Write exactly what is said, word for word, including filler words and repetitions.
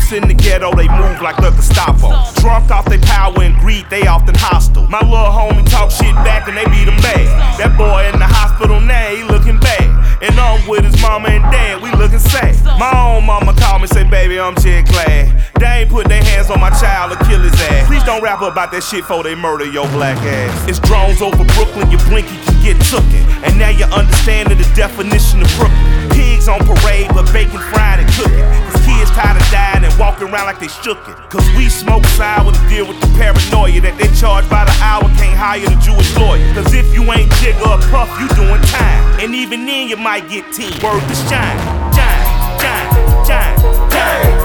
Streets in the ghetto, they move like the Gestapo. Drunk off their power and greed, they often hostile. My little homie talk shit back and they beat him bad. That boy in the hospital now, he looking bad. And I'm with his mama and dad, we looking sad. My own mama called me, say, baby, I'm just glad they ain't put their hands on my child or kill his ass. Please don't rap about that shit before they murder your black ass. It's drones over Brooklyn, you blink, you can get tooken. And now you're understanding the definition of Brooklyn. Pigs on parade, but bacon fried and cooking. Cause kids tired of dying and walking around like they shookin'. Cause we smoke sour to deal with the paranoia that they charge by the hour, can't hire the Jewish lawyer. Cause if you ain't Jigga or Puff, you doing time. And even then you might get teen. Word to shine, shine, shine, shine, shine.